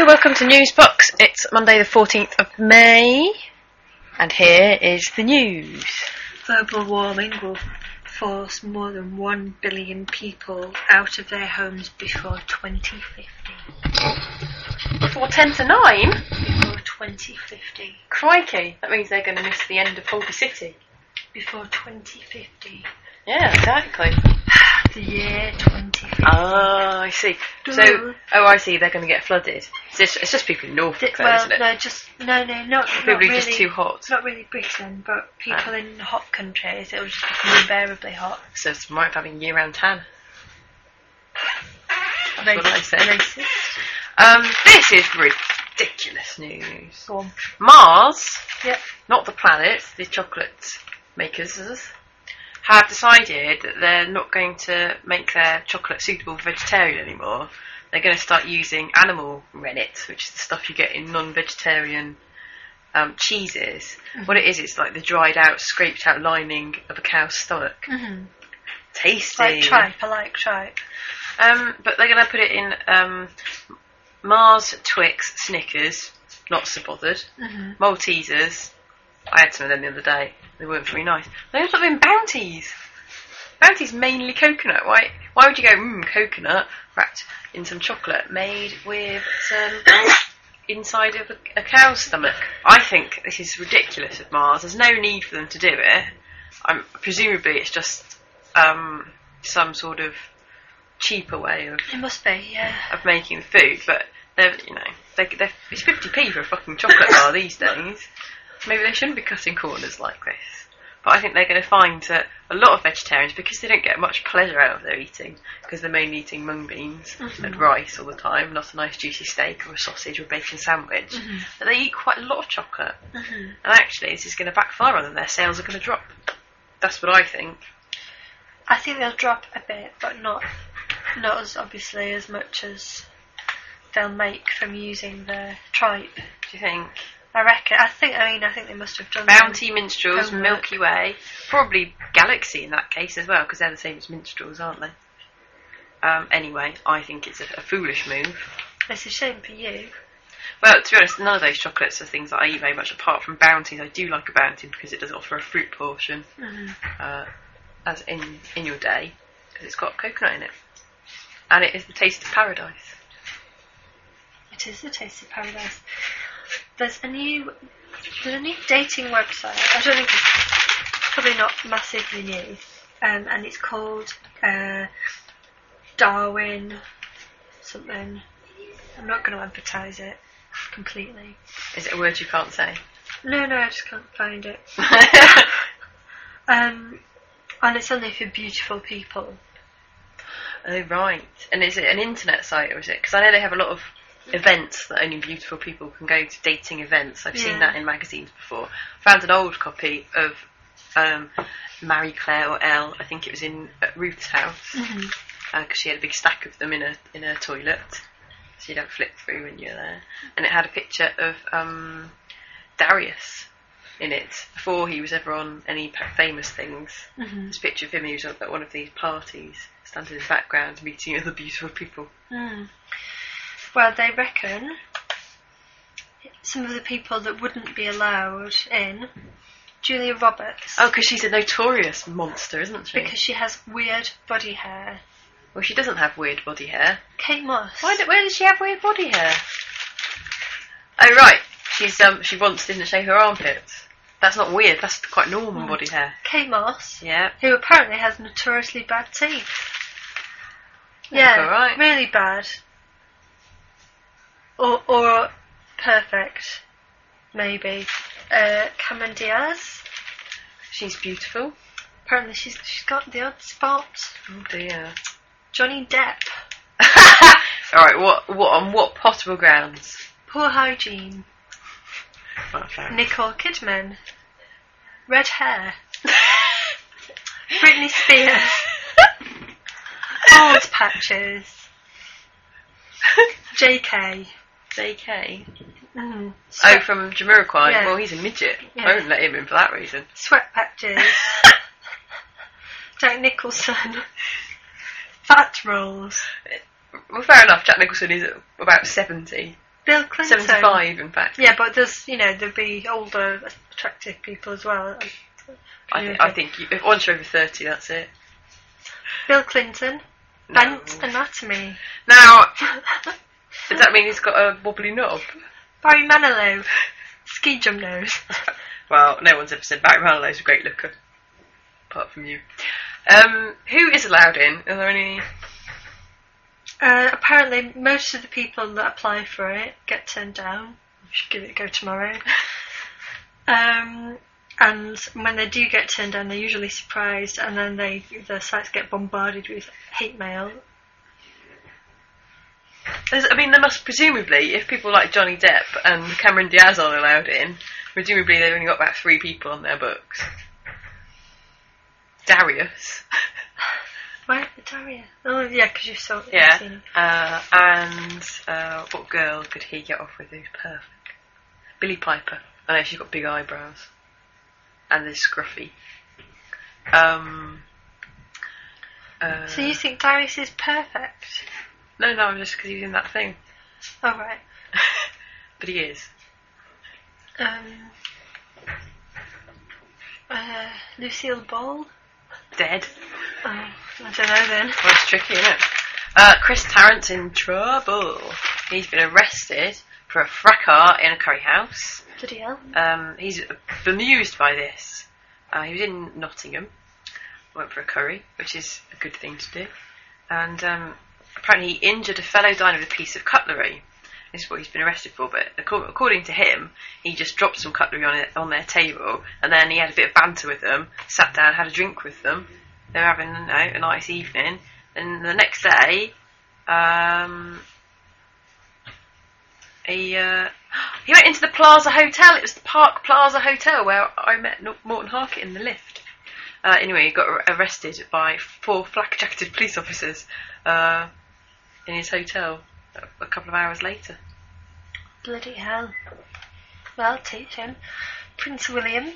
welcome to Newsbox. It's Monday the 14th of May, and here is the news. Global warming will force more than 1 billion people out of their homes before 2050. Before 10 to 9? Before 2050. Crikey, that means they're going to miss the end of Holby City. Before 2050. Yeah, exactly. The year 2050. Ah, I see. So, I see, they're going to get flooded. It's just people in Norfolk, though, isn't it? Not Probably really, just too hot. Not really Britain, but people in hot countries, it'll just become unbearably hot. So it's might having year-round tan. That's what I say. This is ridiculous news. Go on. Mars, Yep. not the planet, the chocolate makers, have decided that they're not going to make their chocolate suitable for vegetarian anymore. They're going to start using animal rennet, which is the stuff you get in non-vegetarian cheeses. Mm-hmm. What it is, it's like the dried out, scraped out lining of a cow's stomach. Mm-hmm. Tasty. Like tripe, I like tripe. But they're going to put it in Mars, Twix, Snickers, not so bothered, Maltesers. I had some of them the other day. They weren't very nice. They also put them in Bounties. Bounties mainly coconut. Why would you go, coconut wrapped in some chocolate made with some inside of a cow's stomach? I think this is ridiculous of Mars. There's no need for them to do it. Presumably it's just some sort of cheaper way of it must be, yeah, of making the food, but it's 50p for a fucking chocolate bar these days. Maybe they shouldn't be cutting corners like this. But I think they're going to find that a lot of vegetarians, because they don't get much pleasure out of their eating, because they're mainly eating mung beans and rice all the time, not a nice juicy steak or a sausage or a bacon sandwich, that they eat quite a lot of chocolate. And actually this is going to backfire on them. Their sales are going to drop. That's what I think. I think they'll drop a bit, but not as obviously as much as they'll make from using the tripe. Do you think? I reckon. I think they must have done Bounty, Minstrels, Milky Way, probably Galaxy in that case as well, because they're the same as Minstrels, aren't they? Anyway, I think it's a foolish move. It's a shame for you. Well, to be honest, none of those chocolates are things that I eat very much, apart from Bounties. I do like a Bounty because it does offer a fruit portion, as in your day, because it's got coconut in it. And it is the taste of paradise. It is the taste of paradise. There's a new dating website. I don't think it's probably not massively new, and it's called Darwin something. I'm not going to advertise it completely. Is it a word you can't say? No, I just can't find it. And it's only for beautiful people. Oh right. And is it an internet site or is it? Because I know they have a lot of events that only beautiful people can go to, dating events. I've seen that in magazines before. Found an old copy of Marie Claire or Elle, I think it was at Ruth's house, because she had a big stack of them in a toilet, so you don't flip through when you're there. And it had a picture of Darius in it before he was ever on any famous things. This picture of him, he was at one of these parties, standing in the background meeting other beautiful people. Well, they reckon some of the people that wouldn't be allowed in, Julia Roberts. Oh, because she's a notorious monster, isn't she? Because she has weird body hair. Well, she doesn't have weird body hair. Kate Moss. Where does she have weird body hair? Oh, right. She didn't shave her armpits. That's not weird. That's quite normal body hair. Kate Moss. Yeah. Who apparently has notoriously bad teeth. That's all right. Really bad. Or perfect, maybe. Cameron Diaz. She's beautiful. Apparently she's got the odd spot. Oh dear. Johnny Depp. Alright, on what possible grounds? Poor hygiene. Nicole Kidman. Red hair. Britney Spears. Bald patches. JK. Oh, from Jamiroquai? Yeah. Well, he's a midget. Yeah. I won't let him in for that reason. Sweat patches. Jack Nicholson. Fat rolls. Well, fair enough, Jack Nicholson is about 70. Bill Clinton. 75, in fact. Yeah, but there'd be older, attractive people as well. I think if once you're over 30, that's it. Bill Clinton. No. Bent anatomy. Now, does that mean he's got a wobbly knob? Barry Manilow. Ski jump nose. Well, no one's ever said Barry Manilow's a great looker. Apart from you. Who is allowed in? Are there any... Apparently, most of the people that apply for it get turned down. We should give it a go tomorrow. And when they do get turned down, they're usually surprised, and then the sites get bombarded with hate mail. There must presumably, if people like Johnny Depp and Cameron Diaz aren't allowed in, presumably they've only got about 3 people on their books. Darius. Why Darius? Oh, yeah, because you saw it. Yeah. Seen it. And what girl could he get off with who's perfect? Billie Piper. I know she's got big eyebrows. And is scruffy. So you think Darius is perfect? No, just because he's in that thing. Oh, right. But he is. Lucille Ball? Dead. Oh, I don't know then. Well, it's tricky, isn't it? Chris Tarrant's in trouble. He's been arrested for a fracas in a curry house. Bloody hell. He's bemused by this. He was in Nottingham, went for a curry, which is a good thing to do. And apparently he injured a fellow diner with a piece of cutlery. This is what he's been arrested for, but according to him, he just dropped some cutlery on their table, and then he had a bit of banter with them, sat down, had a drink with them. They were having a nice evening. And the next day, he went into the Plaza Hotel. It was the Park Plaza Hotel where I met Morton Harkett in the lift. Anyway, he got arrested by 4 flak-jacketed police officers in his hotel a couple of hours later. Bloody hell. Well, teach him. Prince William.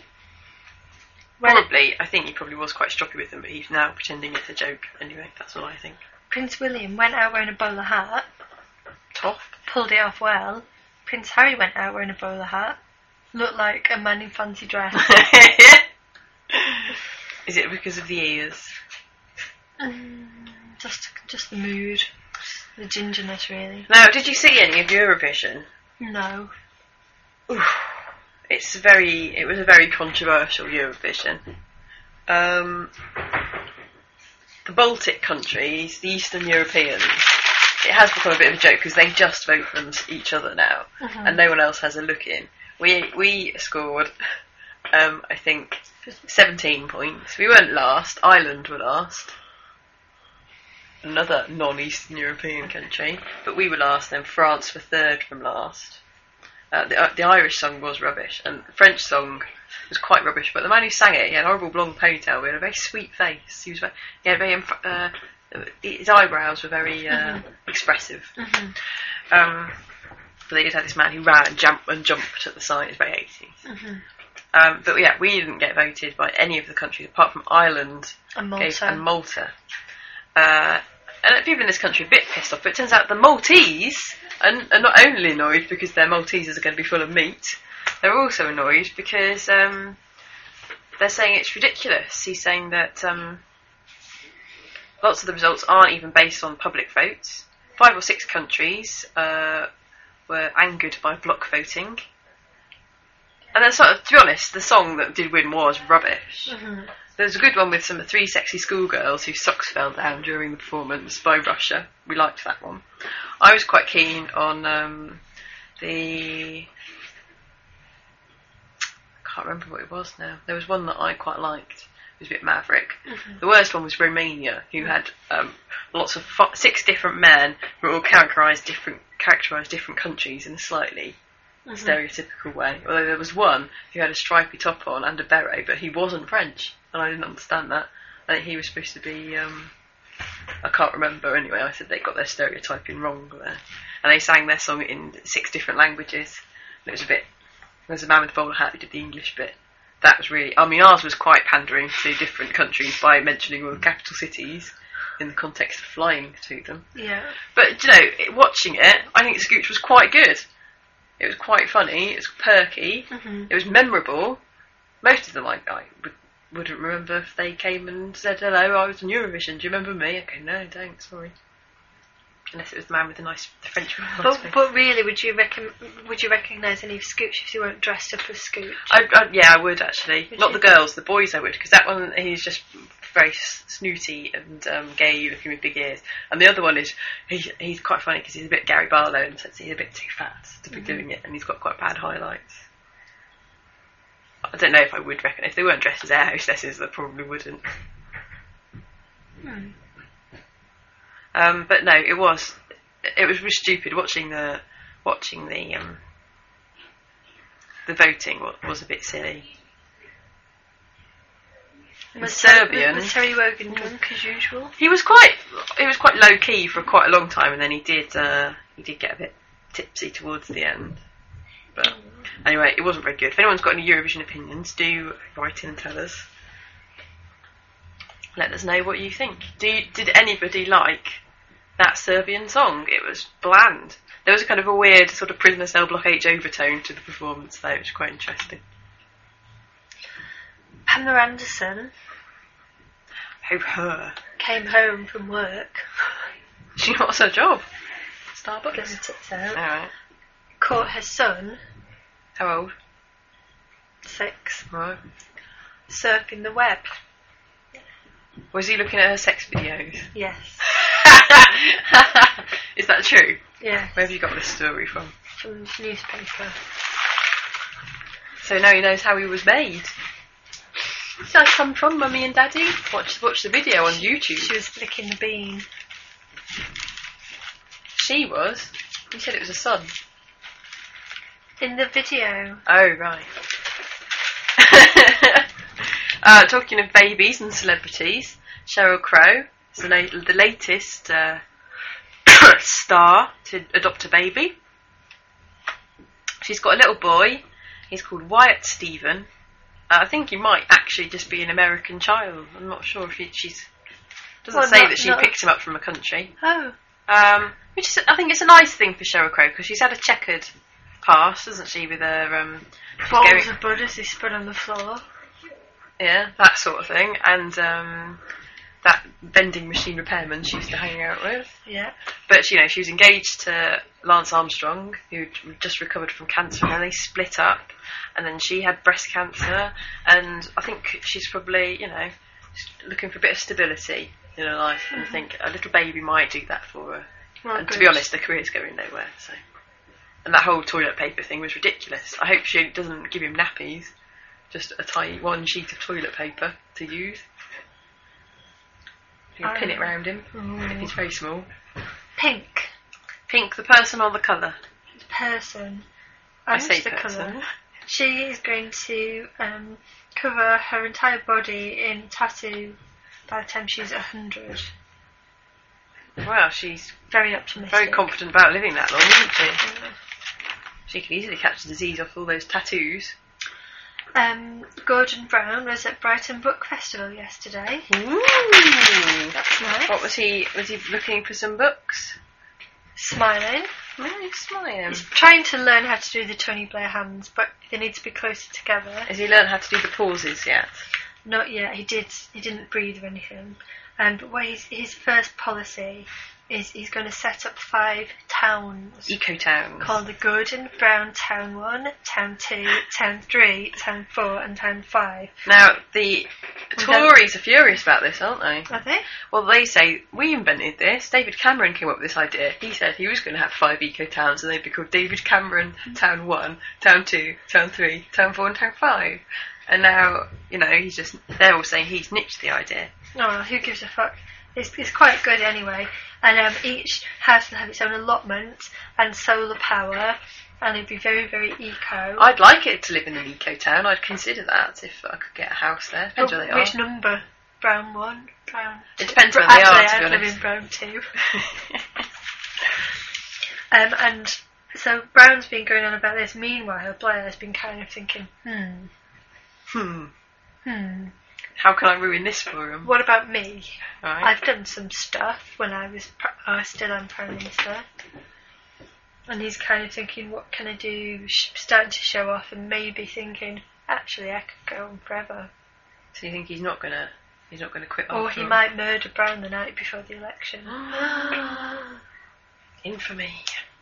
I think he probably was quite stroppy with them, but he's now pretending it's a joke. Anyway, that's all I think. Prince William went out wearing a bowler hat. Tough. Pulled it off well. Prince Harry went out wearing a bowler hat. Looked like a man in fancy dress. Is it because of the ears? Just the mood. The gingerness, really. Now, did you see any of Eurovision? No. Oof. It was a very controversial Eurovision. The Baltic countries, the Eastern Europeans, it has become a bit of a joke because they just vote for each other now, and no one else has a look in. We scored, I think, 17 points. We weren't last. Ireland were last. Another non-Eastern European country, but we were last. Then France were third from last. The Irish song was rubbish, and the French song was quite rubbish. But the man who sang it, he had a horrible blonde ponytail. He had a very sweet face. He had very his eyebrows were very expressive. But they did have this man who ran and jumped at the side. It was very 80s. But yeah, we didn't get voted by any of the countries apart from Ireland and Malta. And people in this country are a bit pissed off, but it turns out the Maltese are not only annoyed because their Maltesers are going to be full of meat, they're also annoyed because they're saying it's ridiculous. He's saying that lots of the results aren't even based on public votes. 5 or 6 countries were angered by block voting. And then, to be honest, the song that did win was rubbish. There was a good one with 3 sexy schoolgirls whose socks fell down during the performance by Russia. We liked that one. I was quite keen on I can't remember what it was now. There was one that I quite liked. It was a bit maverick. The worst one was Romania, who had lots of 6 different men who all characterised different countries in a slightly stereotypical way. Although there was one who had a stripy top on and a beret, but he wasn't French, and I didn't understand that. I think he was supposed to be, I can't remember anyway. I said they got their stereotyping wrong there. And they sang their song in 6 different languages. And it was there's a man with a bowler hat who did the English bit. That was really, ours was quite pandering to different countries by mentioning all the capital cities in the context of flying to them. Yeah. But, watching it, I think Scooch was quite good. It was quite funny. It was perky. Mm-hmm. It was memorable. Most of them I wouldn't remember if they came and said, hello, I was in Eurovision. Do you remember me? Okay, no, don't. Sorry. Unless it was the man with the nice French voice. But really, would you recognise any of Scooch if you weren't dressed up as Scooch? Yeah, I would actually. Not the girls, the boys I would, because that one, he's just very snooty and gay looking with big ears. And the other one is, he's quite funny because he's a bit Gary Barlow and so he's a bit too fat to be doing it, and he's got quite bad highlights. I don't know if I would reckon. If they weren't dressed as air hostesses, I probably wouldn't. But no, it was really stupid watching the voting was a bit silly. Was Serbian. Was Terry Wogan drunk as usual? He was quite low key for quite a long time, and then he did get a bit tipsy towards the end. But anyway, it wasn't very good. If anyone's got any Eurovision opinions, do write in and tell us. Let us know what you think. Did anybody like that Serbian song? It was bland. There was a kind of a weird sort of Prisoner Cell Block H overtone to the performance, though, which was quite interesting. Pamela Anderson. Oh, her. Came home from work. She lost her job. Starbucks. Getting tits out. Alright. Caught her son. How old? 6. Right. Surfing the web. Was he looking at her sex videos? Yes. Is that true? Yeah. Where have you got this story from? From the newspaper. So now he knows how he was made. Does that come from Mummy and Daddy? Watch the video on YouTube. She was flicking the bean. She was? You said it was a son. In the video. Oh, right. Talking of babies and celebrities, Sheryl Crow is the latest star to adopt a baby. She's got a little boy. He's called Wyatt Stephen. I think he might actually just be an American child. I'm not sure if she's doesn't say that she picked him up from a country. Oh. Which is, I think it's a nice thing for Sheryl Crow because she's had a checkered past, hasn't she? With her bottles of blood as they spread on the floor. Yeah, that sort of thing, and that vending machine repairman she used to hang out with. Yeah. But she was engaged to Lance Armstrong, who just recovered from cancer, and then they split up, and then she had breast cancer, and I think she's probably looking for a bit of stability in her life, and think a little baby might do that for her. Well, and good. to be honest, her career's going nowhere. So, and that whole toilet paper thing was ridiculous. I hope she doesn't give him nappies. Just a tiny one sheet of toilet paper to use. You can pin it round him if he's very small. Pink. Pink, the person or the colour? Person. I say the person. colour. She is going to cover her entire body in tattoo by the time she's 100. Well, she's very optimistic. Very confident about living that long, isn't she? Yeah. She could easily catch the disease off all those tattoos. Gordon Brown was at Brighton Book Festival yesterday. Ooh, that's nice. What was he looking for some books? Smiling. No, smiling. He's trying to learn how to do the Tony Blair hands, but they need to be closer together. Has he learned how to do the pauses yet? Not yet. He didn't breathe or anything. But what his first policy is he's going to set up 5 towns. Eco-towns. Called the Gordon Brown Town 1, Town 2, Town 3, Town 4 and Town 5. Now, the Tories are furious about this, aren't they? Are they? Well, they say, we invented this. David Cameron came up with this idea. He said he was going to have 5 eco-towns and they'd be called David Cameron Town 1, Town 2, Town 3, Town 4 and Town 5. And now, they're all saying he's nicked the idea. Oh, who gives a fuck? It's quite good anyway. And each house will have its own allotment and solar power, and it'd be very, very eco. I'd like it to live in an eco-town. I'd consider that if I could get a house there. Depends where they are. Which number? Brown 1? Brown 2? It depends where they are, to be I live honest. in Brown 2. And so Brown's been going on about this. Meanwhile, Blair's been kind of thinking, how can I ruin this for him? What about me? Right. I've done some stuff when I still am Prime Minister. And he's kind of thinking, what can I do? Starting to show off, and maybe thinking, actually, I could go on forever. So you think he's not gonna quit? Or he might murder Brown the night before the election. Infamy.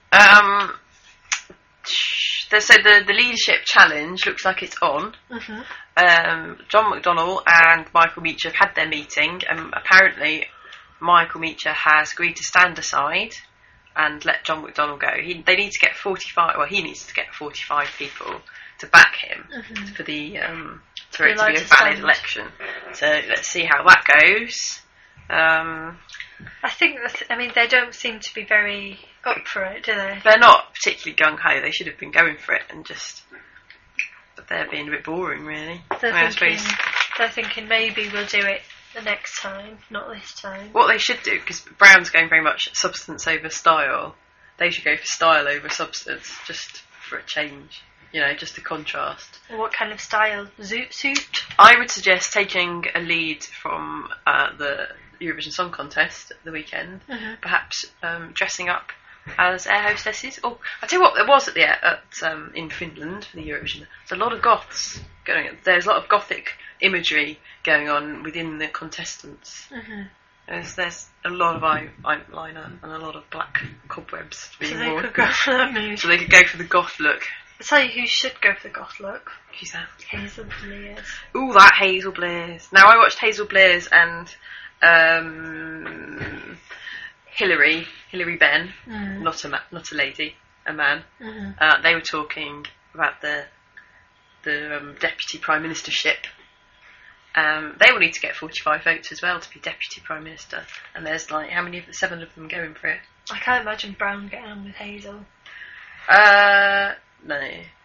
So the leadership challenge looks like it's on. John McDonnell and Michael Meacher have had their meeting, and apparently Michael Meacher has agreed to stand aside and let John McDonnell go. They need to get 45. Well, he needs to get 45 people to back him for the for it to be a valid election. So let's see how that goes. I think they don't seem to be very up for it, do they? They're not particularly gung ho. They should have been going for it, but they're being a bit boring, really. They're thinking maybe we'll do it the next time, not this time. What they should do, because Brown's going very much substance over style, they should go for style over substance, just for a change. Just a contrast. What kind of style? Zoot suit? I would suggest taking a lead from the Eurovision Song Contest at the weekend, perhaps dressing up as air hostesses. Oh, I tell you what, there was in Finland for the Eurovision. There's a lot of goths going on. There's a lot of gothic imagery going on within the contestants. There's a lot of eyeliner and a lot of black cobwebs being worn. Could go for that mood. So they could go for the goth look. I'll tell you who should go for the goth look. Who's that? Hazel Blaze. Ooh, that Hazel Blaze. Now, I watched Hazel Blaze and Hilary Benn, not a lady, a man. They were talking about the deputy prime ministership. They will need to get 45 votes as well to be deputy prime minister. And there's how many of the 7 of them going for it? I can't imagine Brown getting on with Hazel. No.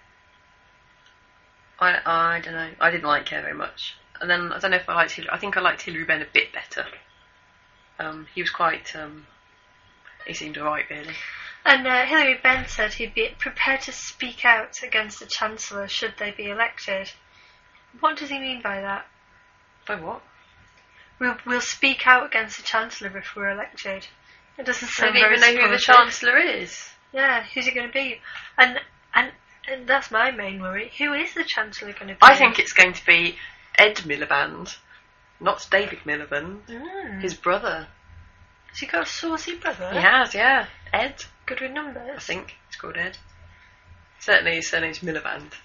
I don't know. I didn't like her very much. And then I don't know if I liked Hilary. I think I liked Hilary Benn a bit better. He was quite. He seemed alright, really. And Hilary Benn said he'd be prepared to speak out against the Chancellor should they be elected. What does he mean by that? By what? We'll speak out against the Chancellor if we're elected. It doesn't sound very. I don't even know who the Chancellor is. Yeah, who's it going to be? And that's my main worry. Who is the Chancellor going to be? I think it's going to be Ed Miliband, not David Miliband. His brother. Has he got a saucy brother? He has, yeah. Ed. Good with numbers. I think it's called Ed. Certainly his surname's Miliband.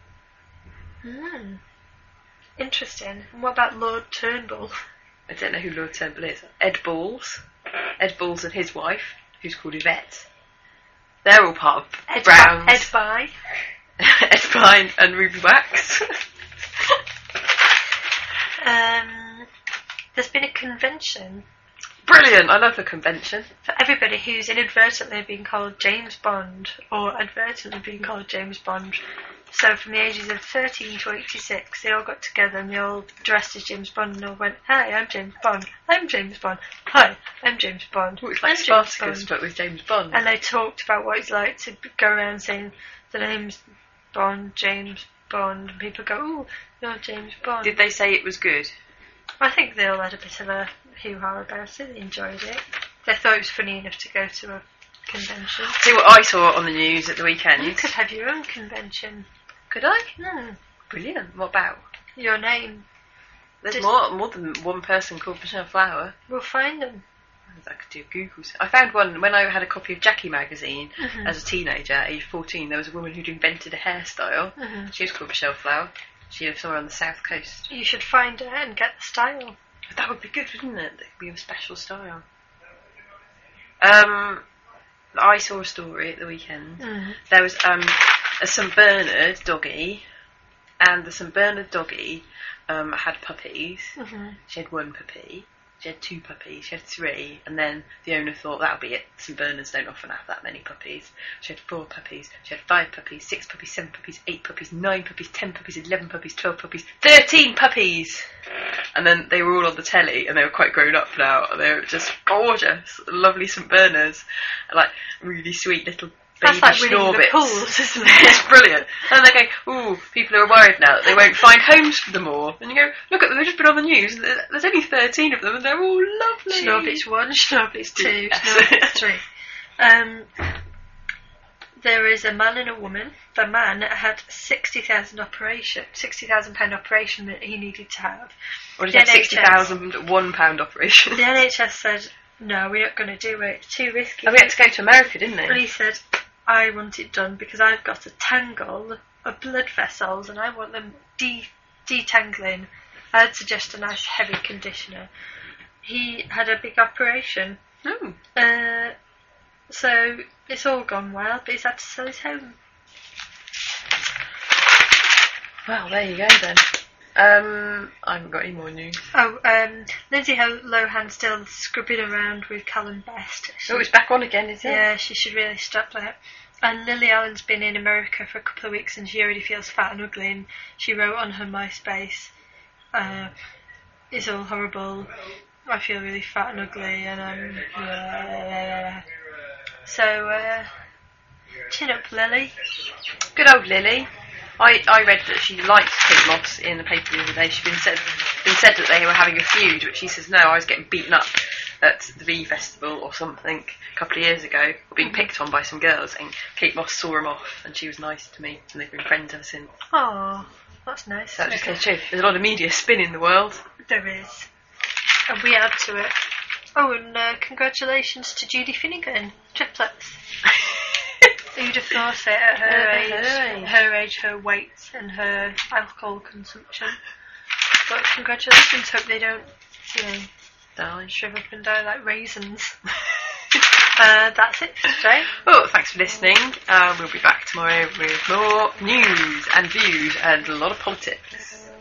Interesting. And what about Lord Turnbull? I don't know who Lord Turnbull is. Ed Balls. Ed Balls and his wife, who's called Yvette. They're all part of Brown's. Ed Bye. Ed Bye and Ruby Wax. There's been a convention. Brilliant, I love a convention. For everybody who's inadvertently been called James Bond or advertently been called James Bond. So from the ages of 13 to 86, they all got together and they all dressed as James Bond and all went, "Hi, I'm James Bond. I'm James Bond. Hi, I'm James Bond." It's like Spartacus, but with James Bond. And they talked about what it's like to go around saying the name's Bond, James Bond, and people go, "Ooh, you're James Bond." Did they say it was good? I think they all had a bit of a hoo-ha about it. They enjoyed it. They thought it was funny enough to go to a convention. See what I saw on the news at the weekend? You could have your own convention. Could I? Brilliant. What about? Your name. There's more than one person called Michelle Flower. We'll find them. I could do Google. I found one when I had a copy of Jackie magazine as a teenager, age 14. There was a woman who'd invented a hairstyle. She was called Michelle Flower. She lived somewhere on the south coast. You should find her and get the style. That would be good, wouldn't it? That would be a special style. I saw a story at the weekend. There was a St Bernard doggy, and the St Bernard doggy had puppies. She had 1 puppy. She had 2 puppies. She had 3, and then the owner thought that'll be it. St Bernards don't often have that many puppies. She had 4 puppies. She had 5 puppies, 6 puppies, 7 puppies, 8 puppies, 9 puppies, 10 puppies, 11 puppies, 12 puppies, 13 puppies. And then they were all on the telly, and they were quite grown up now, and they were just gorgeous, lovely St Bernards, and like really sweet little baby schnorbits. Pools, isn't it? It's brilliant. And they're going, "Ooh, people are worried now that they won't find homes for them all." And you go, "Look at them, they've just been on the news. There's only 13 of them, and they're all lovely." Schnorbits 1, Schnorbits 2, Schnorbits 3. there is a man and a woman. The man had £60,000 operation that he needed to have. Or did he have £60,000 operation? The NHS said, no, we're not going to do it. It's too risky. And we had to go to America, didn't they? And he said, I want it done because I've got a tangle of blood vessels and I want them detangling. I'd suggest a nice heavy conditioner. He had a big operation. Oh. So it's all gone well, but he's had to sell his home. Well, there you go then. I haven't got any more news. Lindsay Lohan's still scrubbing around with Callum Best. It's back on again, is it? Yeah, she should really stop that. And Lily Allen's been in America for a couple of weeks and she already feels fat and ugly, and she wrote on her MySpace, it's all horrible, I feel really fat and ugly, and so chin up, Lily. Good old Lily. I read that she liked Kate Moss in the paper the other day. She's been said that they were having a feud, but she says, no, I was getting beaten up at the V Festival or something a couple of years ago, or being picked on by some girls, and Kate Moss saw them off, and she was nice to me, and they've been friends ever since. Oh, that's nice. So that just goes to show there's a lot of media spin in the world. There is. And we add to it. Oh, and congratulations to Judy Finnegan. Triplets. Who'd have thought it at her age, her weight, and her alcohol consumption. But congratulations, hope they don't, Die. shrivel up and die like raisins. That's it for today. Oh, thanks for listening. We'll be back tomorrow with more news and views and a lot of politics.